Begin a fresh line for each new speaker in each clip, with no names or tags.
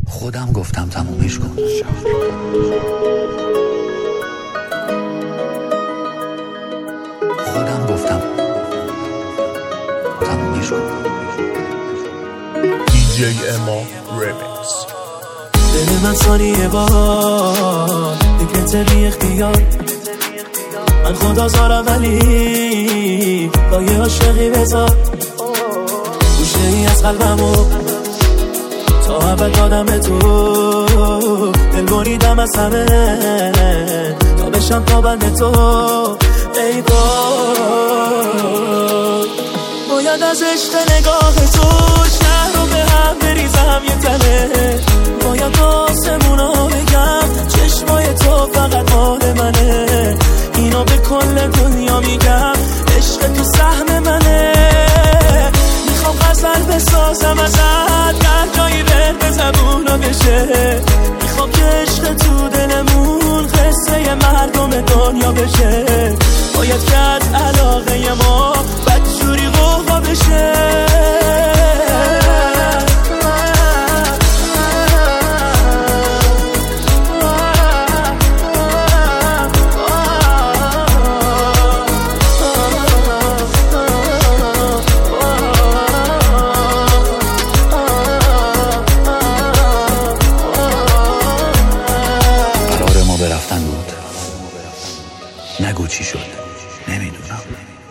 خودم گفتم تمومش کن. خودم گفتم تمومش کن.
DJ اما ریمیکس.
دل من ثانیه بار دیگه بی اختیار، من خدا زارم ولی با یه عاشقی بذار گوشه ای از قلبمو تا اول دادم به تو، دل بریدم از همه تا بشم پابند تو. ای باید از عشق نگاه تو شهر رو به هم بریزم یه تله، باید آسمونا بگم چشمای تو فقط مال منه، اینو به کل دنیا میگم عشق تو سهم منه. میخوام غزل بسازم ازت هر جایی به زبونا بشه، میخوام که عشق تو دلمون قصه مردم دنیا بشه، باید که از علاقه ما بدجوری قوقا بشه.
برفتن بود، نگو چی شد، نمیدونم.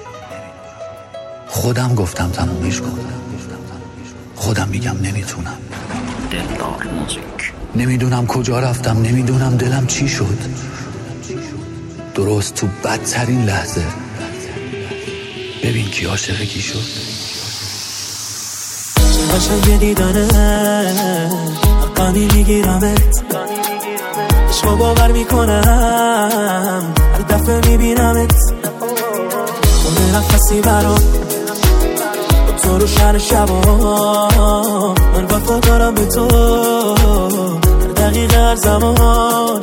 خودم گفتم تمومش کن. خودم میگم نمیتونم.
دلدار موزیک.
نمیدونم کجا رفتم، نمیدونم دلم چی شد. درست تو بدترین لحظه ببین کی عاشق کی شد.
چه قشنگ دیدنه حقانی میگیرمت، عشقو باور میکنم هر دفعه میبینمت، خونه نفسی برام با تو رو شهر شبا، من وفا دارم به تو هر دقیقه هر زمان.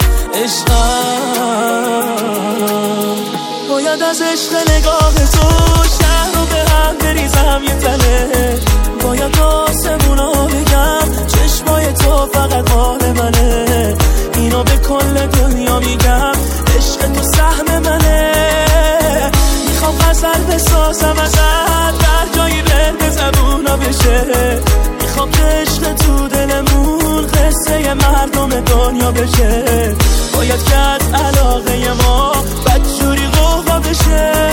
عشقم باید از عشق نگاه تو شهر رو به هم بریزم یه تله، باید آسمونا بگم چشمای تو فقط مال منه، اینو به کل دنیا میگم عشق تو سهم منه. میخوام غزل بسازم ازت در جایی به زبونا بشه، میخوام که عشق تو دلمون قصه مردم دنیا بشه، باید که از علاقه ما بدجوری قوقا بشه.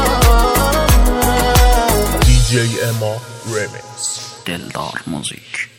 DJ اما ریمیکس.
دلدار موزیک.